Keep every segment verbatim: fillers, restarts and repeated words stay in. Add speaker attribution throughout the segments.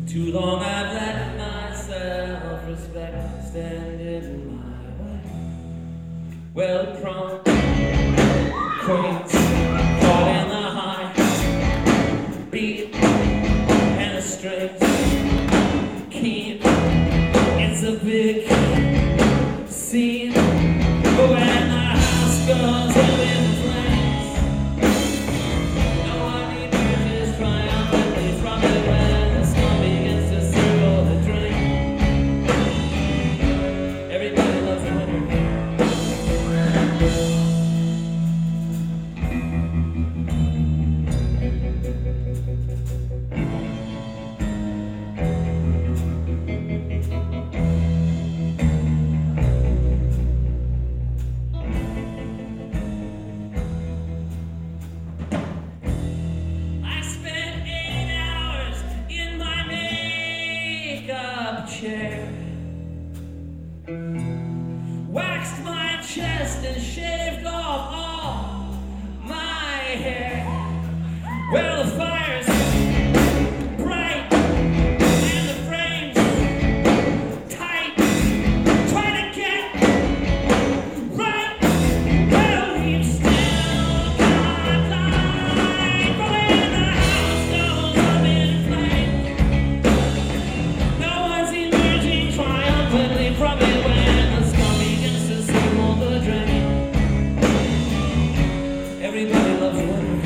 Speaker 1: Too long I've let my self-respect stand in my way. Well, prom queens caught in the high beat and the strings keen. It's a big scene, but when the house goes up in flames, no one emerges triumphantly from it when the smoke begins to circle the drain. Everybody loves a winner. Chair. Waxed my chest and shaved off all my hair. Well, the fire's bright and the frame's tight. Try to get right. Well, we've still got time. But when the house goes up in flames, no one's emerging triumphantly from it when the scum begins to circle the drain. Everybody loves a winner.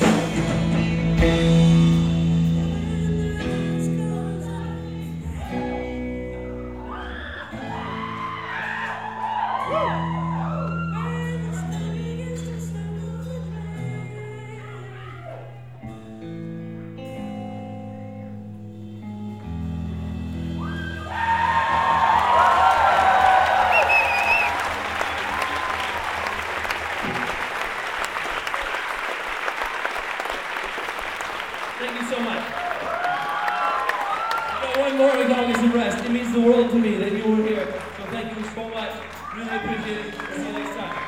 Speaker 1: Thank you so much. You know, one more we got some rest. It means the world to me that you were here. So thank you so much. Really appreciate it. See you next time.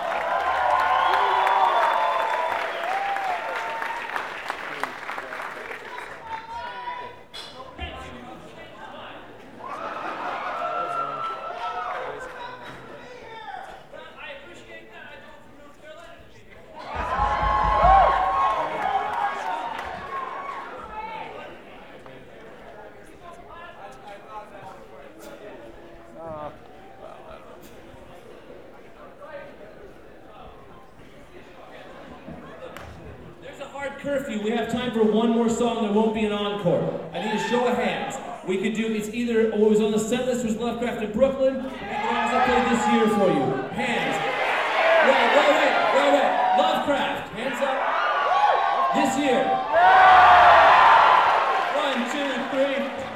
Speaker 1: Hard curfew. We have time for one more song. There won't be an encore. I need a show of hands. We could do, it's either what was on the set list was Lovecraft in Brooklyn, and what I played this year for you. Hands. Wait, wait, wait, wait, wait. Lovecraft. Hands up. This year.